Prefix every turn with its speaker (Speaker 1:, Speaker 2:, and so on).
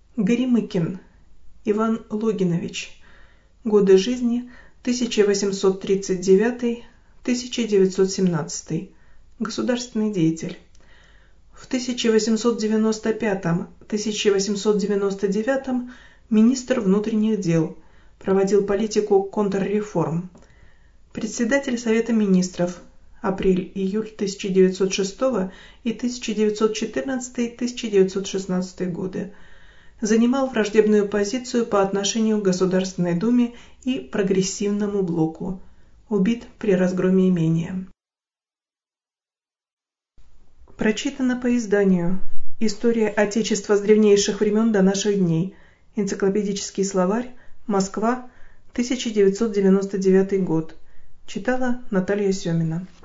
Speaker 1: Горемыкин Иван Логинович. Годы жизни 1839-1917. Государственный деятель. В 1895-1899 министр внутренних дел, проводил политику контрреформ. Председатель Совета министров апрель-июль 1906 и 1914-1916 годы. Занимал враждебную позицию по отношению к Государственной Думе и прогрессивному блоку. Убит при разгроме имения. Прочитано по изданию «История Отечества с древнейших времен до наших дней». Энциклопедический словарь. Москва, 1999 год. Читала Наталья Семина.